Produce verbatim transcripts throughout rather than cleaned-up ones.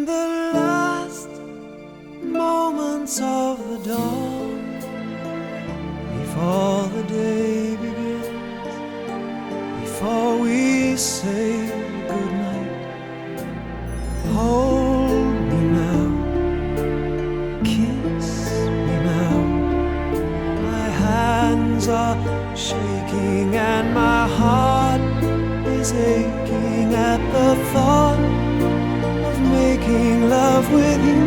In the last moments of the dawn, before the day begins, before we say goodnight, hold me now, kiss me now. My hands are shaking and my heart is aching at the thought of making love with you.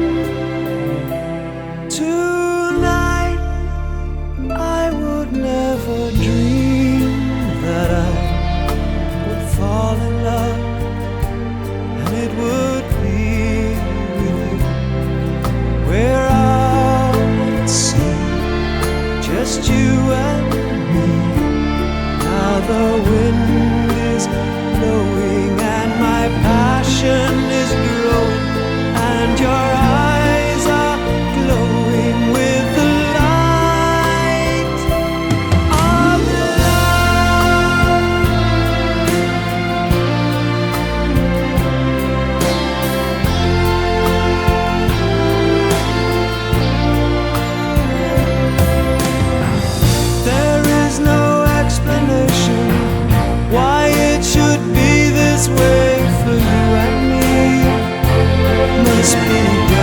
Tonight I would never dream that I would fall in love, and it would be with you. We're out at sea, just you and me. Now the wind is blowing and my passion is growing, and your eyes are glowing with the light of love. There is no explanation why it should be this way for you and me. Must be